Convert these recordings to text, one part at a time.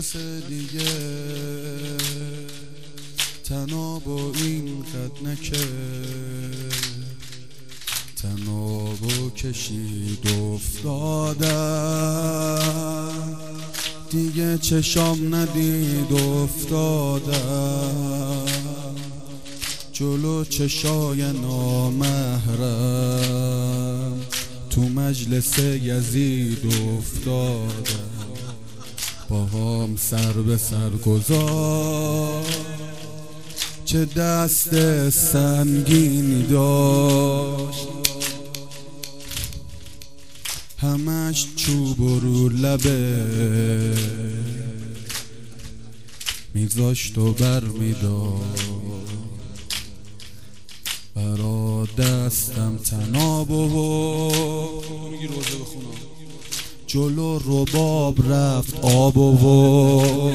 کسی دیگه تنابو این قد نکرد، تنابو کشید افتادم، دیگه چشام ندید افتادم، جلو چشای نامحرم تو مجلس یزید افتادم، با هم سر به سر گذار چه دست سنگینی داشت، همش چوب و رو لبه میذاشت و بر میداشت، برا دستم تناب و جلو رباب رفت آب و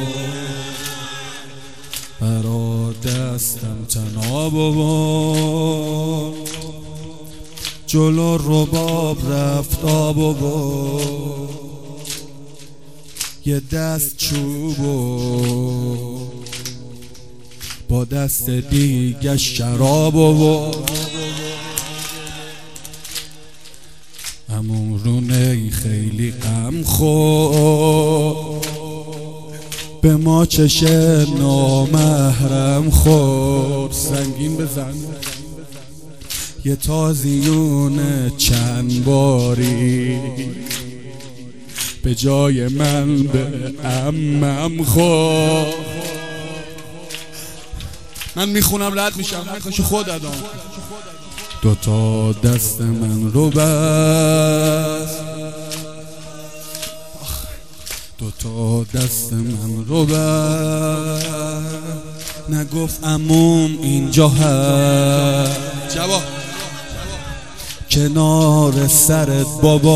برا دستم تناب و جلو رباب رفت آب و یه دست چوب و با دست دیگه شراب و همون رونه خیلی غم خورد، به ما چشه نامحرم خورد، سنگین بزن یه تازیون چند باری به جای من به عمم خورد. من میخونم رد میشم، نکاش خود ادام. دوتا دست من رو بست، دوتا دست من رو بست، نگفت عموم اینجا هست، جواب کنار سرت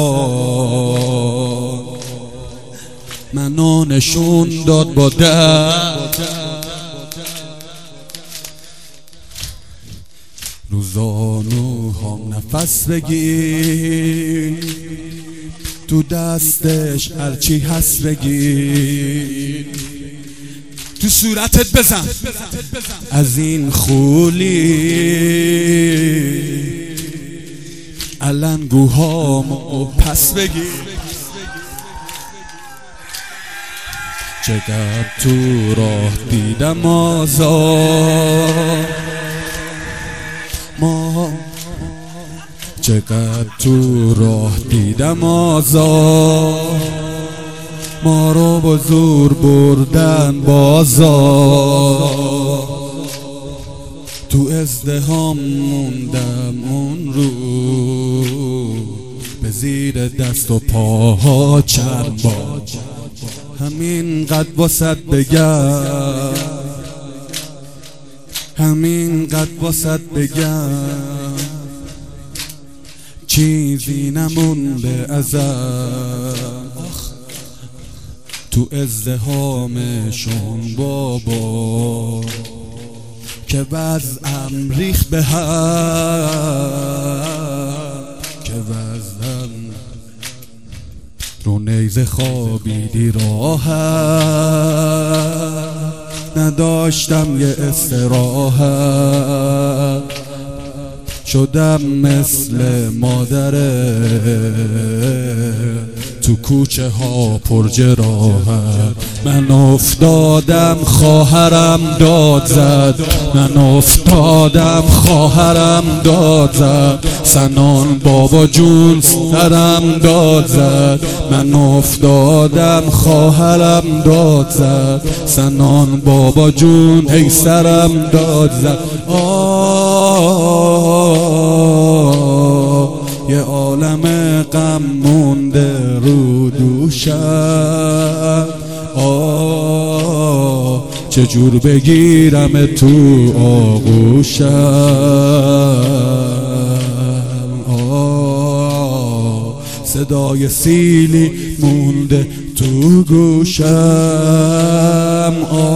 بابا، منو نشون داد با دست، رو زانوهام نفس بگیر، تو دستش هرچی هست بگیر، تو صورتت بزن از این خولی علنگوهامو پس بگیر، چقدر تو راه دیدم آزار، چقدر تو راه دیدم آزار، ما رو با زور بردن بازار، تو ازدهام موندم اون رو، به زیر دست و پاها چند بار، همین قد واسط بگم، همین قد واسط بگم، چیزی نمونده ازم تو ازدهامشون بابا، که وضعم ریخ به هم، که وضعم رو نیزه خوابیدی راحت، نداشتم یه استراحت، شدم مثل مادره تو کوچه ها پر جراحت، من افتادم خواهرم داد زد، من افتادم خواهرم داد زد، سنان بابا جون سرم داد زد، من افتادم خواهرم داد زد، سنان بابا جون ای سرم داد زد، یه عالم غم مونده رو دوشم، چجور بگیرم تو آغوشم، صدای سیلی مونده تو گوشم،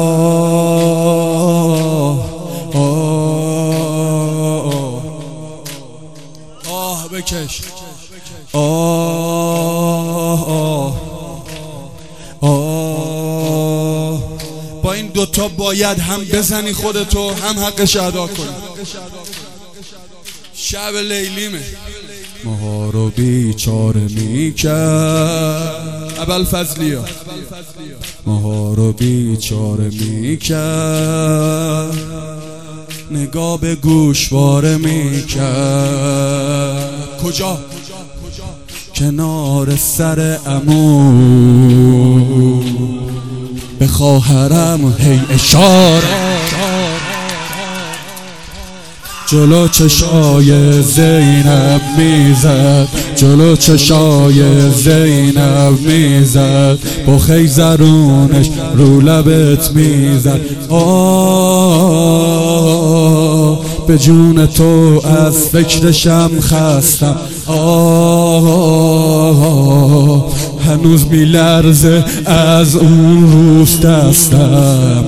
بکش آه آه آه تا باید هم بزنی خودتو هم حقش ادا کنی. شب لیلیمه ماها رو بیچاره میکرد ابوالفضلیا، ماها رو بیچاره میکرد، نگاه به گوشواره میکرد. کجا؟ کنار سر عمو به خواهرم هی اشاره، جلو چشای زینب میزد، جلو چشای زینب میزد، با خیزرونش رو لبت میزد. به جون تو از فکرشم خستم، هنوز میلرزه از اون روز دستم.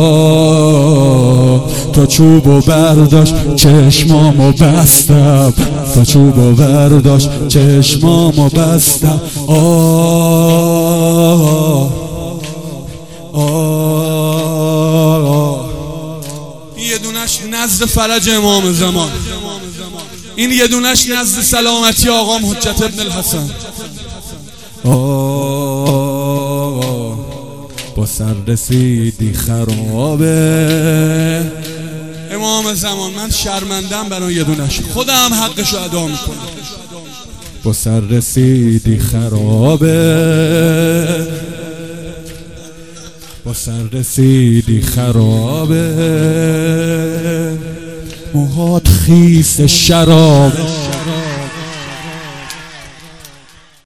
تا چوبو برداشت چشمامو بستم، تا چوبو برداشت چشمامو بستم. این یه دونش نزد فرج امام زمان، این یه دونش نزد سلامتی آقام حجت ابن الحسن. با سر رسیدی خرابه امام زمان، من شرمندم برای یه دونش، خودم حقشو ادا میکنم. با سر رسیدی خرابه، با سر رسیدی خرابه، موهات خیس شرابه،